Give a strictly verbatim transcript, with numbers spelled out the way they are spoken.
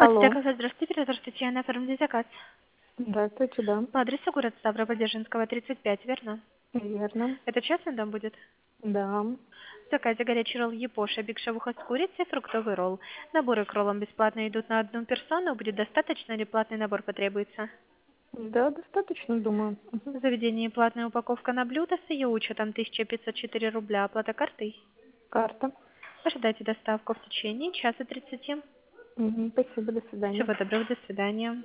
Алло. Кафе, здравствуйте, оператор Татьяна, оформили заказ. Здравствуйте, да. По адресу город Ставрополь, Дзержинского, тридцать пять, верно? Верно. Это частный дом будет? Да. В заказе горячий ролл Япоша, биг шавуха с курицей, фруктовый ролл. Наборы к роллам бесплатно идут на одну персону. Будет достаточно или платный набор потребуется? Да, достаточно, думаю. В Мгм. заведении платная упаковка на блюдо с ее учетом тысяча пятьсот четыре рубля. Оплата картой? Карта. Ожидайте доставку в течение часа тридцати. Мгм. Спасибо, до свидания. Всего доброго, до свидания.